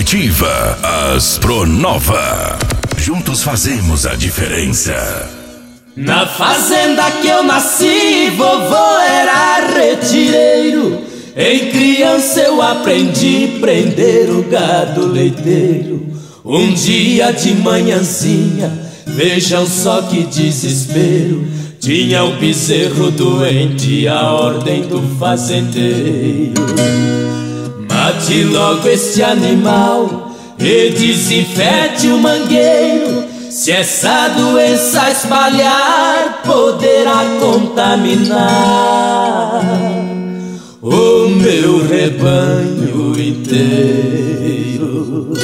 Coletiva Astronova. Juntos fazemos a diferença. Na fazenda que eu nasci, vovô era retireiro. Em criança eu aprendi prender o gado leiteiro. Um dia de manhãzinha, vejam só que desespero, tinha um bezerro doente, a ordem do fazendeiro: mate logo este animal e desinfete o mangueiro. Se essa doença espalhar, poderá contaminar o meu rebanho inteiro.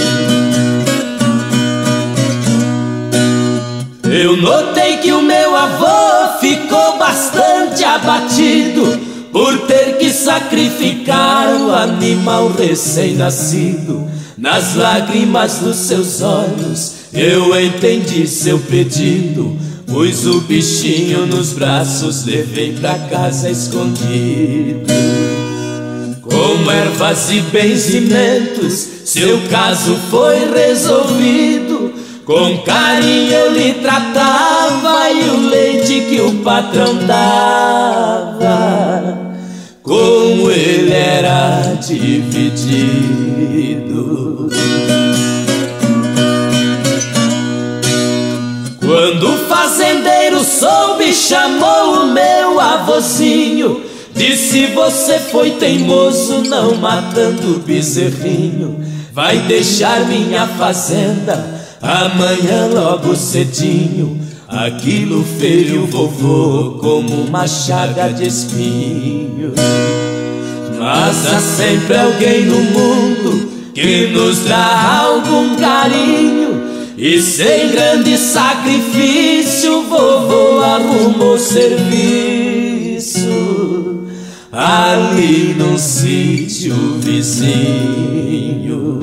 Eu notei que o meu avô ficou bastante abatido por ter que sacrificar o animal recém-nascido. Nas lágrimas dos seus olhos eu entendi seu pedido, pus o bichinho nos braços, levei pra casa escondido. Com ervas e benzimentos seu caso foi resolvido. Com carinho eu lhe tratava e o leite que o patrão dava, com ele era dividido. Quando o fazendeiro soube, chamou o meu avôzinho, disse: você foi teimoso não matando o bezerrinho. Vai deixar minha fazenda amanhã logo cedinho. Aquilo feriu o vovô como uma chaga de espinho. Mas há sempre alguém no mundo que nos dá algum carinho, e sem grande sacrifício vovô arrumou serviço ali num sítio vizinho.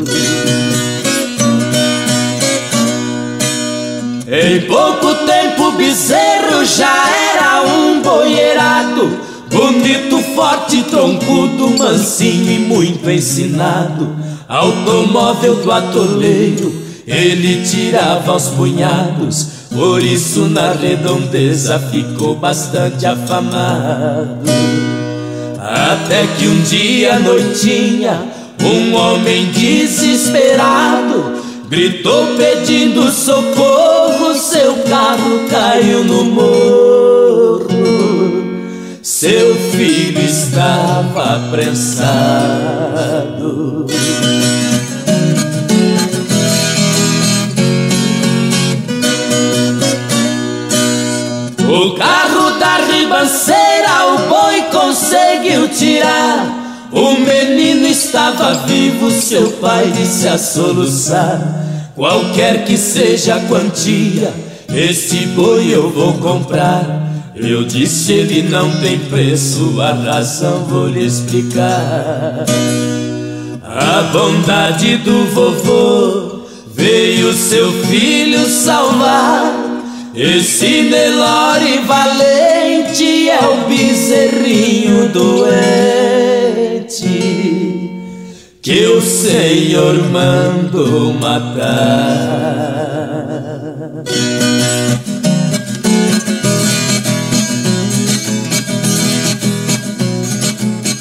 Em pouco tempo o bezerro já era um boierado, bonito, forte, troncudo, mansinho e muito ensinado. Automóvel do atoleiro ele tirava aos punhados, por isso na redondeza ficou bastante afamado. Até que um dia à noitinha um homem desesperado gritou pedindo socorro, seu carro caiu no morro, seu filho estava prensado. O carro da ribanceira o boi conseguiu tirar. O menino estava vivo, seu pai disse a soluçar: qualquer que seja a quantia, este boi eu vou comprar. Eu disse: ele não tem preço, a razão vou lhe explicar. A bondade do vovô veio seu filho salvar. Esse Nelore valente é o bezerrinho doente que o Senhor mandou matar.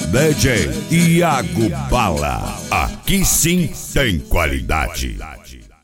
DJ Iago Bala, aqui sim tem qualidade.